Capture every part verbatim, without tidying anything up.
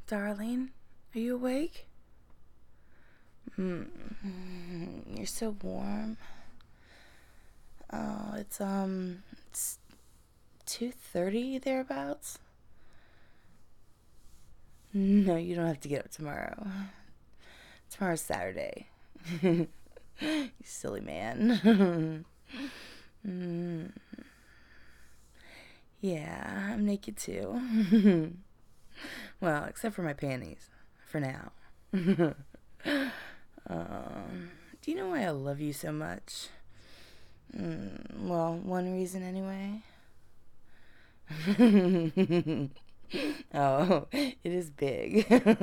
Darling, are you awake? Mm, you're so warm. Oh, it's, um, it's two thirty thereabouts? No, you don't have to get up tomorrow. Tomorrow's Saturday. You silly man. mm. Yeah, I'm naked too. Well, except for my panties. For now. um, do you know why I love you so much? Mm, well, one reason anyway. Oh, it is big.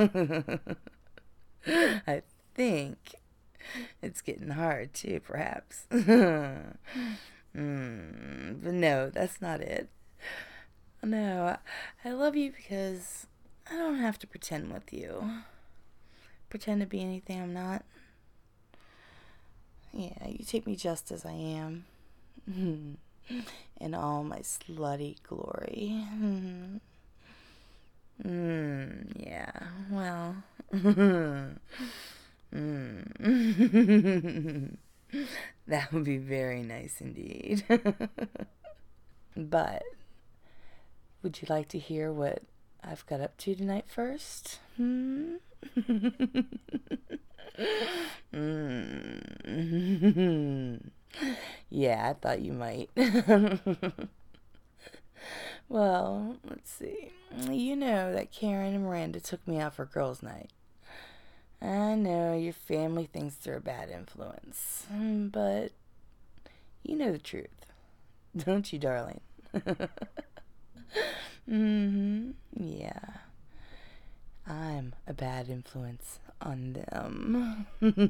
I think it's getting hard too, perhaps. mm, but no, that's not it. No, I love you because I don't have to pretend with you. Pretend to be anything I'm not. Yeah, you take me just as I am. In all my slutty glory. Mm, yeah, well. mm. That would be very nice indeed. But, would you like to hear what I've got up to tonight first? Hmm? mm. Yeah, I thought you might. Well, let's see. You know that Karen and Miranda took me out for girls' night. I know your family thinks they're a bad influence, but you know the truth, don't you, darling? mm-hmm. Yeah. I'm a bad influence on them.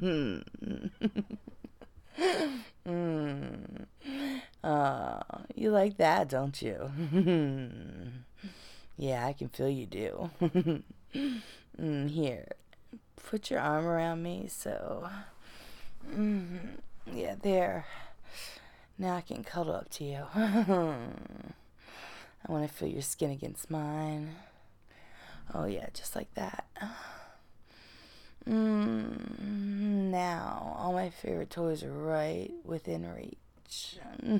mm. Uh, you like that, don't you? Yeah, I can feel you do. mm, here, put your arm around me, so... Mm, yeah, there. Now I can cuddle up to you. I want to feel your skin against mine. Oh, yeah, just like that. Mm, now, all my favorite toys are right within reach.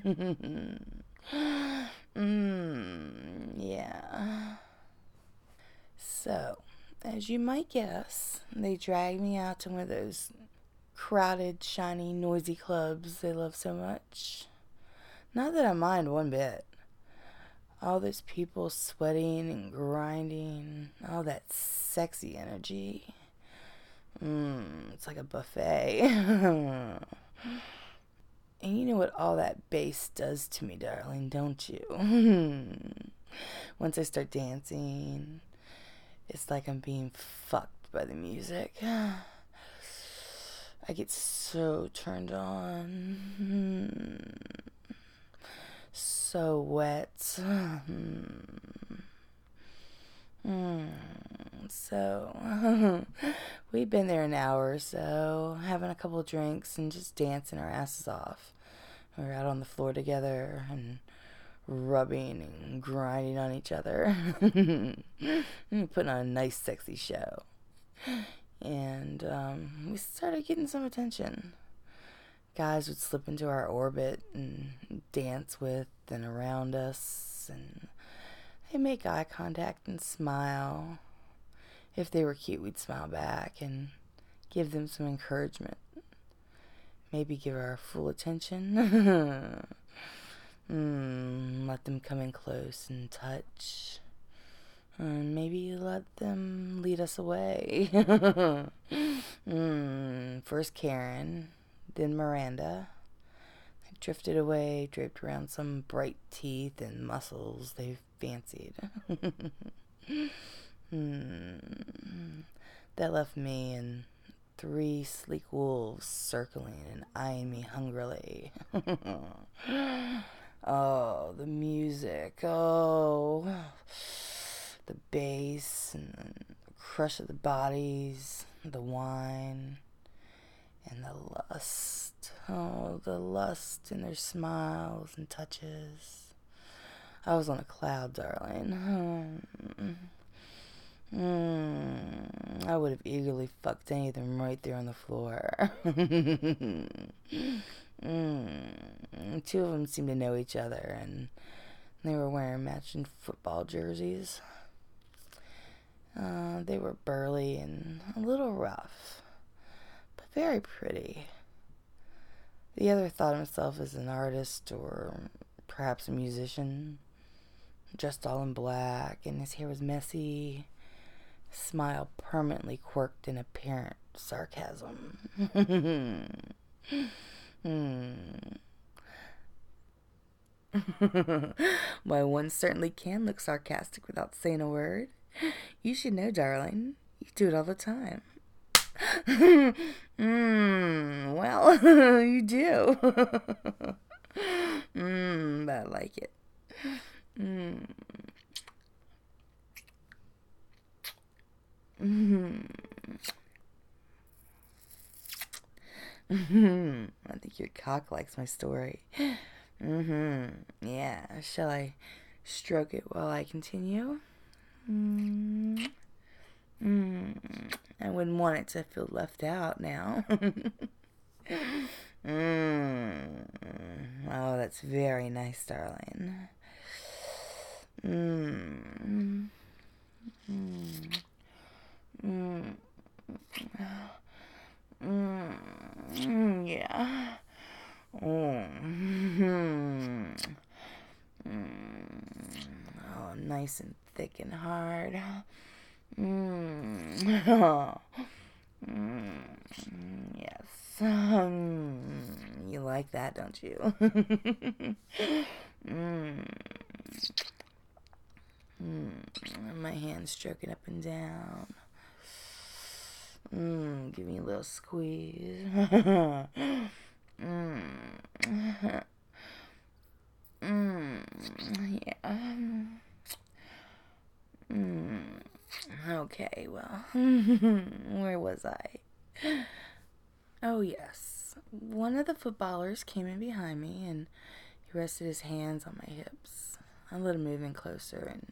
mm, yeah. So, as you might guess, they dragged me out to one of those crowded, shiny, noisy clubs they love so much. Not that I mind one bit. All those people sweating and grinding, all that sexy energy. Mmm, it's like a buffet. And you know what all that bass does to me, darling, don't you? Once I start dancing, it's like I'm being fucked by the music. I get so turned on. So wet. Mm, so, we've been there an hour or so, having a couple of drinks and just dancing our asses off. We're out on the floor together and rubbing and grinding on each other. Putting on a nice, sexy show. And um, we started getting some attention. Guys would slip into our orbit and dance with and around us, and they'd make eye contact and smile. If they were cute, we'd smile back and give them some encouragement. Maybe give our full attention. mm, let them come in close and touch. And maybe let them lead us away. mm, first Karen, then Miranda. They drifted away, draped around some bright teeth and muscles they fancied. mm, that left me and three sleek wolves circling and eyeing me hungrily. Oh, the music. Oh, the bass and the crush of the bodies, the wine, and the lust. Oh, the lust in their smiles and touches. I was on a cloud, darling. Mm, I would have eagerly fucked any of them right there on the floor. mm, two of them seemed to know each other, and they were wearing matching football jerseys. Uh, they were burly and a little rough, but very pretty. The other thought himself as an artist or perhaps a musician, dressed all in black, and his hair was messy, his smile permanently quirked in apparent sarcasm. hmm. Why, one certainly can look sarcastic without saying a word. You should know, darling. You do it all the time. mm, well, you do. mm, but I like it. Mm. Mm-hmm. Mm-hmm. I think your cock likes my story. Mm-hmm. Yeah. Shall I stroke it while I continue? Mm. Mm. I wouldn't want it to feel left out now. mm. Oh, that's very nice, darling. Mm. Mm. Mm. Mm. Yeah. Oh. Mm. Oh, nice and thick and hard. Mm. mm. Yes. Um, you like that, don't you? mm. Mm. My hands stroking up and down. Mm. Give me a little squeeze. mm. mm. Yeah. Mm. Okay, well, where was I? Oh, yes. One of the footballers came in behind me and he rested his hands on my hips. I let him move in closer and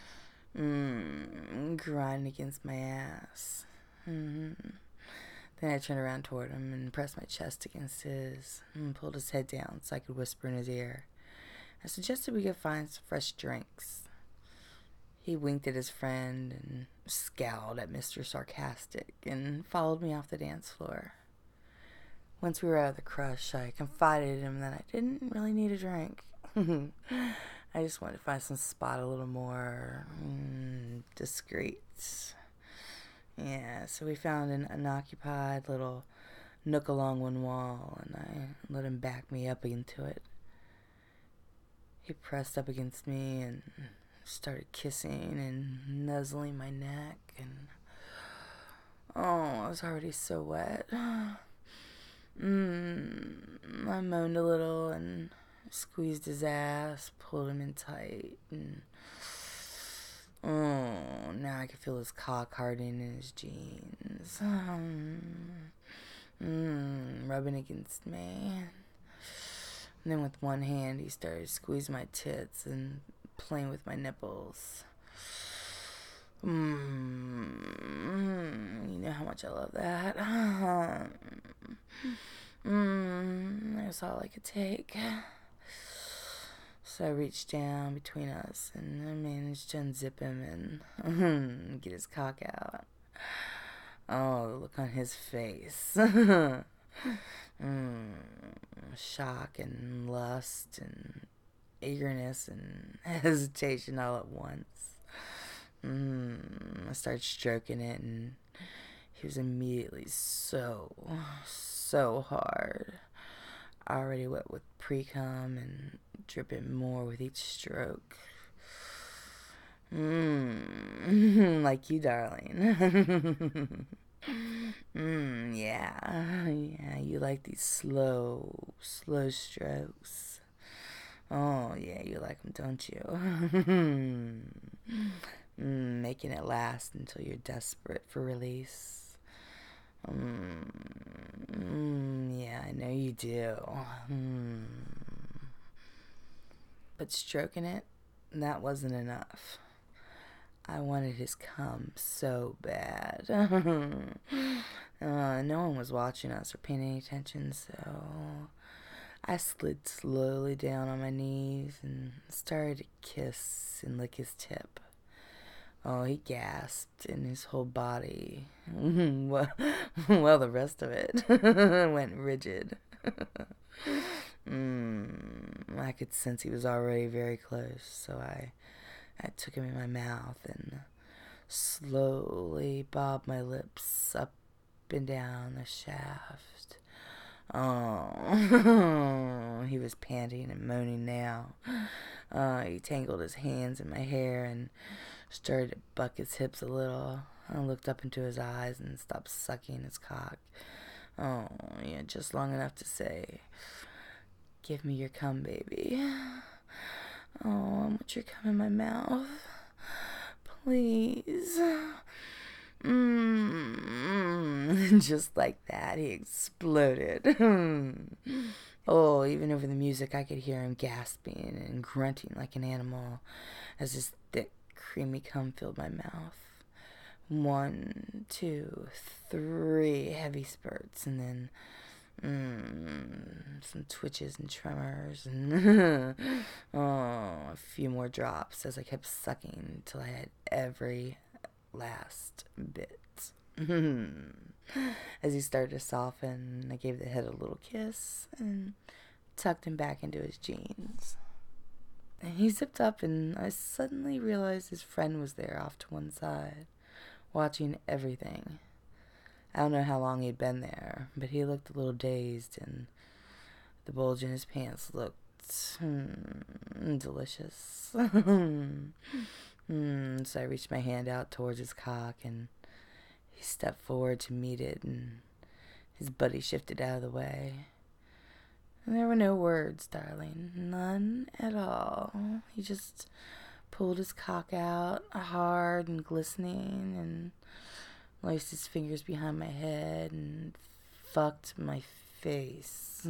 mm, grind against my ass. Mm-hmm. Then I turned around toward him and pressed my chest against his and pulled his head down so I could whisper in his ear. I suggested we could find some fresh drinks. He winked at his friend and scowled at Mister Sarcastic and followed me off the dance floor. Once we were out of the crush, I confided in him that I didn't really need a drink. I just wanted to find some spot a little more mm, discreet. Yeah, so we found an unoccupied little nook along one wall, and I let him back me up into it. He pressed up against me and started kissing and nuzzling my neck, and oh, I was already so wet. Mm, I moaned a little and squeezed his ass, pulled him in tight, and oh, now I could feel his cock hardening in his jeans, um, mm, rubbing against me. And then with one hand, he started squeezing my tits and playing with my nipples. Mm, you know how much I love that. mm, that's all I could take. So I reached down between us and I managed to unzip him and get his cock out. Oh, the look on his face. mm, shock and lust and eagerness and hesitation all at once. Mm, I started stroking it, and he was immediately so, so hard. Already wet with pre-cum and dripping more with each stroke. Mmm, like you, darling. Mmm, yeah, yeah, you like these slow, slow strokes. Oh, yeah, you like them, don't you? mm, making it last until you're desperate for release. Mm, mm, yeah, I know you do. Mm. But stroking it, that wasn't enough. I wanted his cum so bad. uh, no one was watching us or paying any attention, so I slid slowly down on my knees and started to kiss and lick his tip. Oh, he gasped and his whole body, well, well, the rest of it went rigid. mm, I could sense he was already very close, so I, I took him in my mouth and slowly bobbed my lips up and down the shaft. Oh, he was panting and moaning now. Uh, he tangled his hands in my hair and started to buck his hips a little. I looked up into his eyes and stopped sucking his cock. Oh, yeah, just long enough to say, "Give me your cum, baby. Oh, I want your cum in my mouth. Please." Mm, just like that, he exploded. Oh, even over the music, I could hear him gasping and grunting like an animal as his thick, creamy cum filled my mouth. One, two, three heavy spurts, and then mm, some twitches and tremors, and oh, a few more drops as I kept sucking until I had every last bit. As he started to soften, I gave the head a little kiss and tucked him back into his jeans. And he zipped up, and I suddenly realized his friend was there off to one side, watching everything. I don't know how long he'd been there, but he looked a little dazed, and the bulge in his pants looked mm, delicious. mm, so I reached my hand out towards his cock, and he stepped forward to meet it, and his buddy shifted out of the way. And there were no words, darling. None at all. He just pulled his cock out, hard and glistening, and laced his fingers behind my head and fucked my face.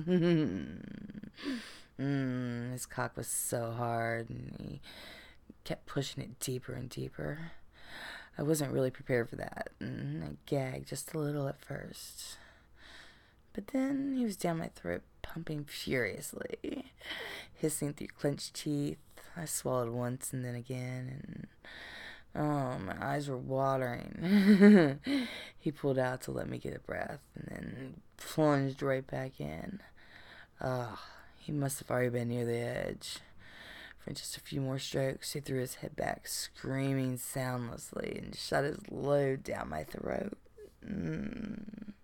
mm, his cock was so hard, and he kept pushing it deeper and deeper. I wasn't really prepared for that, and I gagged just a little at first. But then he was down my throat, pumping furiously, hissing through clenched teeth. I swallowed once and then again, and oh, my eyes were watering. He pulled out to let me get a breath, and then plunged right back in. Ugh, he must have already been near the edge. For just a few more strokes, he threw his head back, screaming soundlessly, and shot his load down my throat. Mm.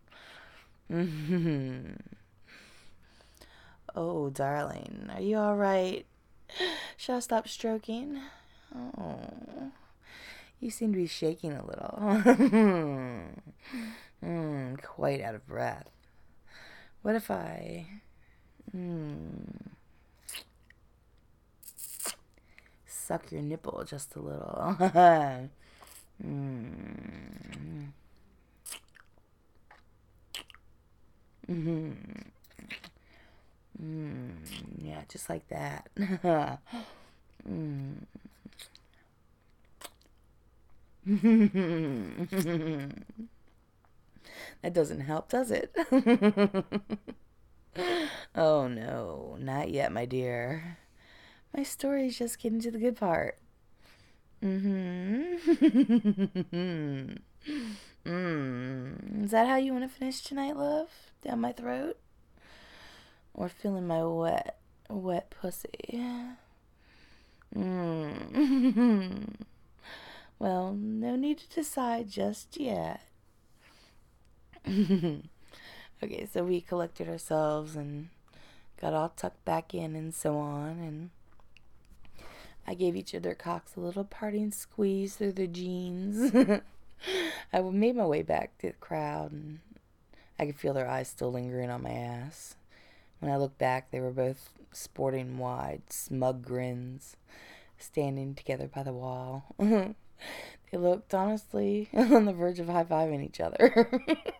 Oh, darling, are you all right? Shall I stop stroking? Oh, you seem to be shaking a little. mm, quite out of breath. What if I... Mm, suck your nipple just a little? mm. Mm-hmm. Mm, yeah, just like that. mm. That doesn't help, does it? Oh no, not yet, my dear. My story's just getting to the good part. Mm-hmm. mm. Is that how you want to finish tonight, love? Down my throat? Or feeling my wet, wet pussy? Mm. Well, no need to decide just yet. Okay, so we collected ourselves and got all tucked back in and so on, and I gave each of their cocks a little parting squeeze through their jeans. I made my way back to the crowd, and I could feel their eyes still lingering on my ass. When I looked back, they were both sporting wide, smug grins, standing together by the wall. They looked, honestly, on the verge of high-fiving each other.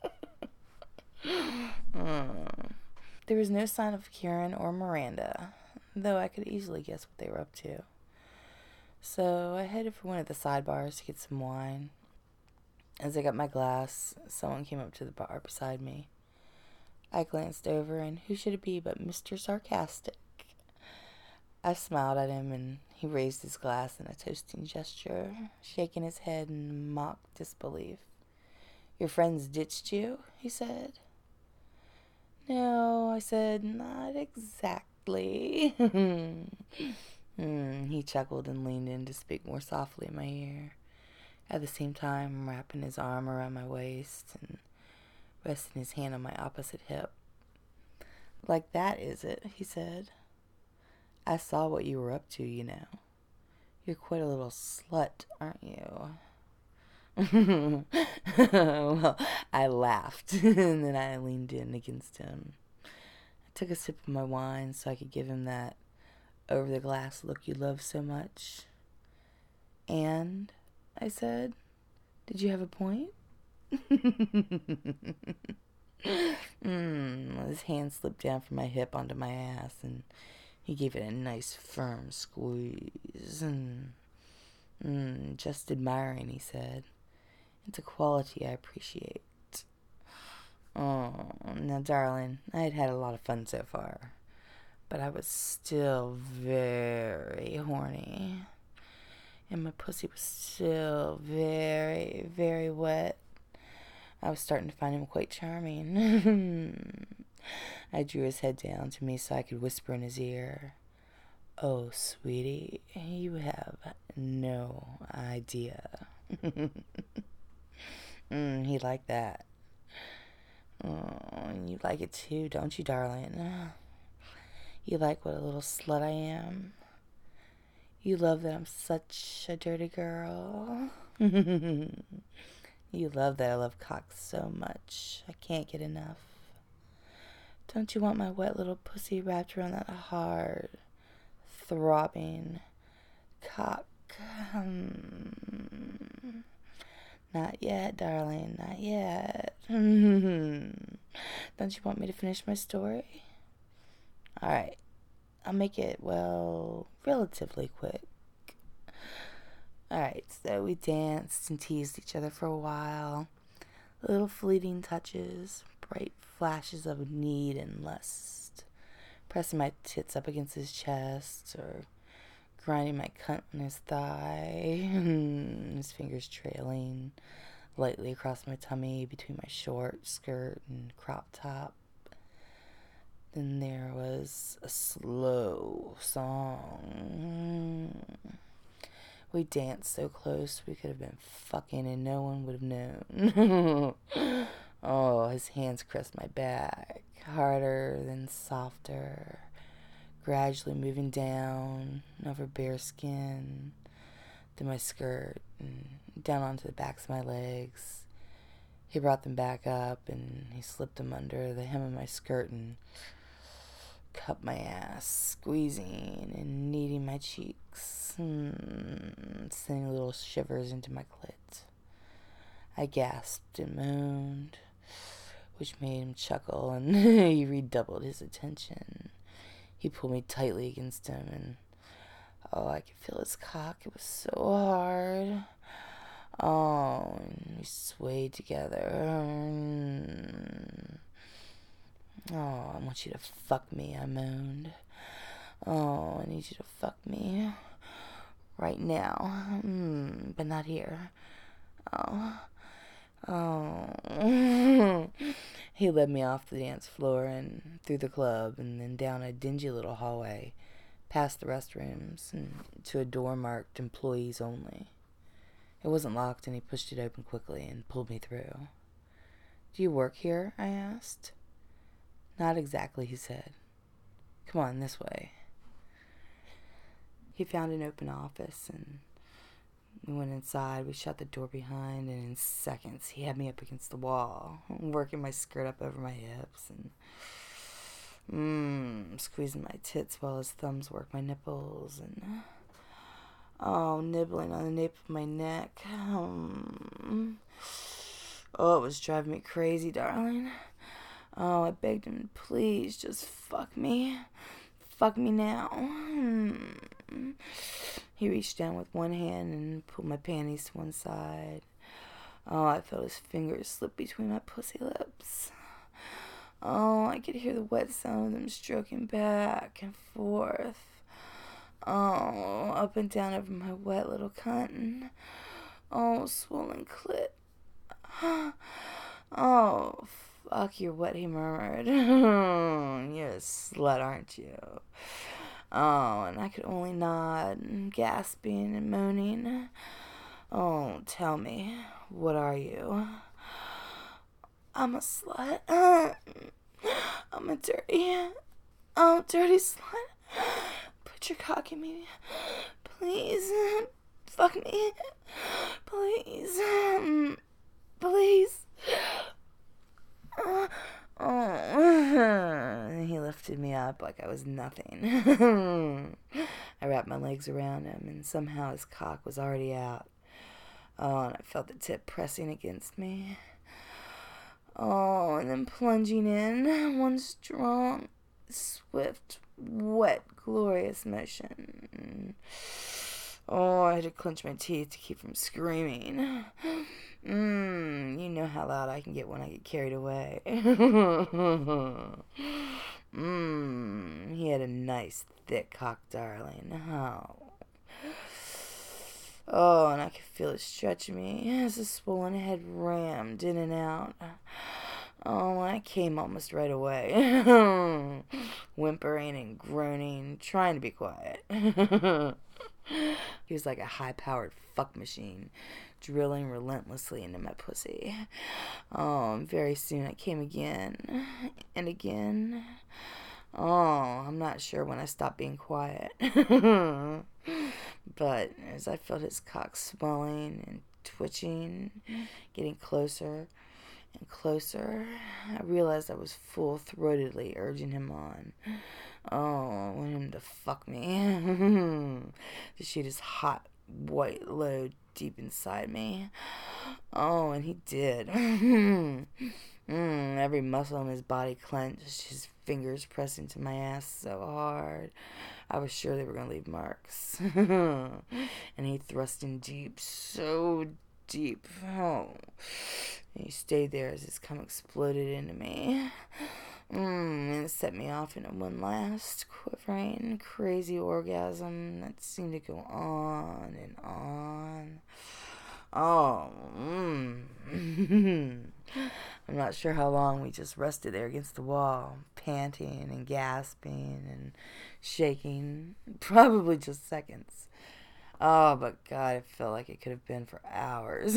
mm. There was no sign of Kieran or Miranda, though I could easily guess what they were up to. So I headed for one of the sidebars to get some wine. As I got my glass, someone came up to the bar beside me. I glanced over, and who should it be but Mister Sarcastic? I smiled at him, and he raised his glass in a toasting gesture, shaking his head in mock disbelief. "Your friends ditched you?" he said. "No," I said, "not exactly." mm, he chuckled and leaned in to speak more softly in my ear, at the same time wrapping his arm around my waist and resting his hand on my opposite hip. "Like that, is it?" he said. "I saw what you were up to, you know. You're quite a little slut, aren't you?" Well, I laughed, and then I leaned in against him. I took a sip of my wine so I could give him that over-the-glass look you love so much. "And," I said, "did you have a point?" mm, his hand slipped down from my hip onto my ass, and he gave it a nice, firm squeeze. And, mm, "just admiring," he said. "It's a quality I appreciate." Oh, now, darling, I had had a lot of fun so far, but I was still very horny, and my pussy was still very, very wet. I was starting to find him quite charming. I drew his head down to me so I could whisper in his ear, "Oh, sweetie, you have no idea." mm, he liked that. Oh, and you like it too, don't you, darling? You like what a little slut I am? You love that I'm such a dirty girl? You love that I love cock so much I can't get enough. Don't you want my wet little pussy wrapped around that hard, throbbing cock? Hmm. Not yet, darling, not yet. Don't you want me to finish my story? All right, I'll make it, well, relatively quick. All right, so we danced and teased each other for a while. Little fleeting touches, bright flashes of need and lust. Pressing my tits up against his chest, or grinding my cunt on his thigh. His fingers trailing lightly across my tummy between my short skirt and crop top. Then there was a slow song. We danced so close we could have been fucking and no one would have known. Oh, his hands caressed my back, harder then softer, gradually moving down over bare skin, then my skirt, and down onto the backs of my legs. He brought them back up, and he slipped them under the hem of my skirt and cupped my ass, squeezing and kneading my cheeks, hmm, sending little shivers into my clit. I gasped and moaned, which made him chuckle, and he redoubled his attention. He pulled me tightly against him, and oh, I could feel his cock. It was so hard. Oh, and we swayed together. Oh, I want you to fuck me, I moaned. Oh, I need you to fuck me right now, mm, but not here. Oh, oh. He led me off the dance floor and through the club, and then down a dingy little hallway, past the restrooms, and to a door marked "Employees Only." It wasn't locked, and he pushed it open quickly and pulled me through. "Do you work here?" I asked. "Not exactly," he said. "Come on, this way." He found an open office, and we went inside. We shut the door behind, and in seconds he had me up against the wall, working my skirt up over my hips, and mmm, squeezing my tits while his thumbs worked my nipples, and oh, nibbling on the nape of my neck. Um, oh, it was driving me crazy, darling. Oh, I begged him, "Please, just fuck me. Fuck me now." He reached down with one hand and pulled my panties to one side. Oh, I felt his fingers slip between my pussy lips. Oh, I could hear the wet sound of them stroking back and forth. Oh, up and down over my wet little cunt. Oh, swollen clit. Oh, fuck, you're wet, he murmured. You're a slut, aren't you? Oh, and I could only nod, gasping and moaning. Oh, tell me, what are you? I'm a slut. I'm a dirty, oh, dirty slut. Put your cock in me, please. Fuck me, please, please. Uh, oh, he lifted me up like I was nothing. I wrapped my legs around him, and somehow his cock was already out. Oh, and I felt the tip pressing against me. Oh, and then plunging in, one strong, swift, wet, glorious motion. Oh, I had to clench my teeth to keep from screaming. Mmm, you know how loud I can get when I get carried away. Mmm, he had a nice, thick cock, darling. Oh. Oh, and I could feel it stretching me as the swollen head rammed in and out. Oh, I came almost right away. Whimpering and groaning, trying to be quiet. He was like a high-powered fuck machine, drilling relentlessly into my pussy. Oh, and very soon I came again, and again. Oh, I'm not sure when I stopped being quiet. But as I felt his cock swelling and twitching, getting closer and closer, I realized I was full-throatedly urging him on. Oh, I wanted him to fuck me. To shoot his hot, white load deep inside me. Oh, and he did. mm, every muscle in his body clenched, his fingers pressed into my ass so hard. I was sure they were going to leave marks. And he thrust in deep, so deep. Oh. And he stayed there as his cum exploded into me. Mm, and it set me off into one last quivering, crazy orgasm that seemed to go on and on. Oh, mm. I'm not sure how long we just rested there against the wall, panting and gasping and shaking. Probably just seconds. Oh, but God, it felt like it could have been for hours.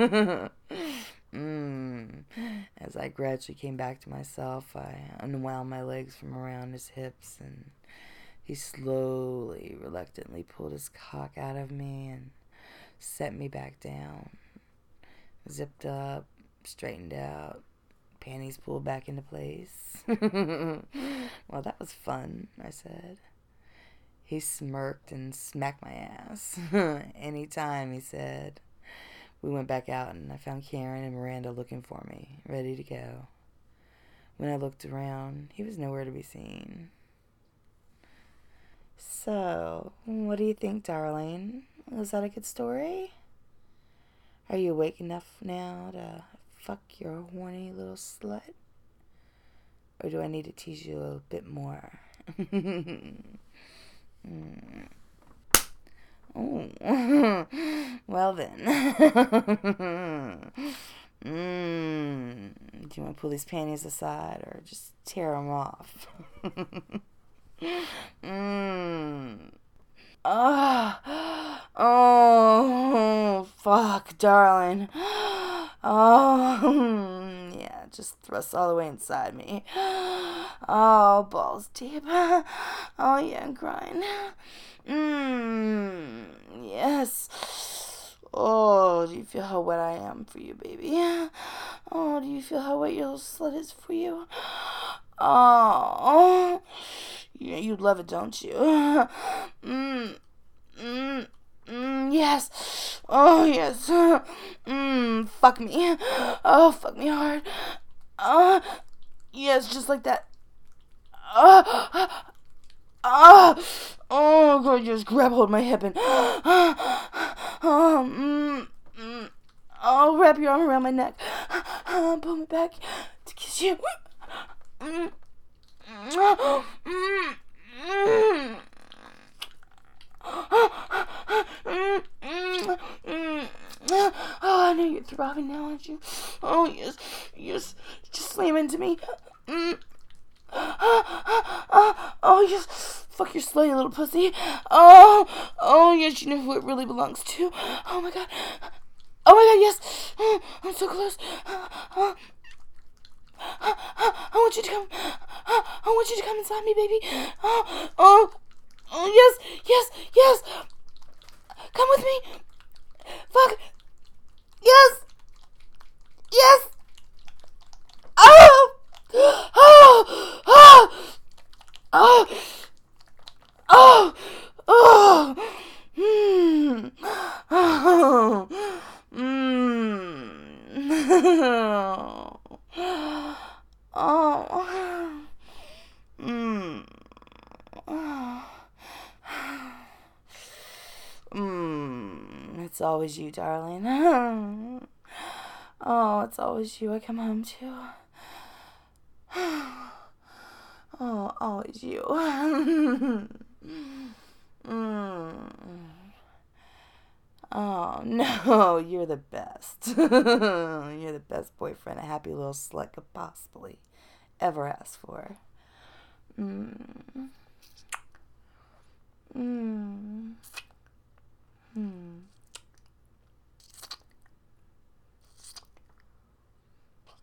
mm. As I gradually came back to myself, I unwound my legs from around his hips, and he slowly, reluctantly pulled his cock out of me and set me back down. Zipped up, straightened out, panties pulled back into place. Well, that was fun, I said. He smirked and smacked my ass. Anytime, he said. We went back out, and I found Karen and Miranda looking for me, ready to go. When I looked around, he was nowhere to be seen. So, what do you think, darling? Was that a good story? Are you awake enough now to fuck your horny little slut? Or do I need to tease you a little bit more? mm. Oh, well then. mm. Do you want to pull these panties aside or just tear them off? mm. Oh, oh, fuck, darling. Oh, yeah, just thrust all the way inside me. Oh, balls deep. Oh, yeah, grind. Mmm, yes. Oh, do you feel how wet I am for you, baby? Oh, do you feel how wet your little slut is for you? Oh, yeah, you love it, don't you? Mmm, mmm, mmm, yes. Oh, yes. Mmm, fuck me. Oh, fuck me hard. Oh, yes, just like that. Oh, Ah! Oh, God, just grab hold of my hip and. Oh, mm, mm. Oh, wrap your arm around my neck. Pull me back to kiss you. Mm, mm, mm, mm. Mm, mm, mm. Oh, I know you're throbbing now, aren't you? Oh, yes, yes. Just slam into me. Mm. Oh, yes. Fuck your slutty little pussy. Oh, oh, yes, you know who it really belongs to. Oh, my God. Oh, my God, yes. I'm so close. I want you to come. I want you to come inside me, baby. Oh, oh, oh, yes, yes, yes. Come with me. Fuck. Yes. Yes. Oh. Oh. Oh. Oh. Oh. Oh. Hmm. Oh. Hmm. Oh. Hmm. Hmm. It's always you, darling. Oh, it's always you I come home to. Oh, always you. Mm. Oh, no, you're the best. You're the best boyfriend a happy little slut could possibly ever ask for. Mm. Mm. Mm.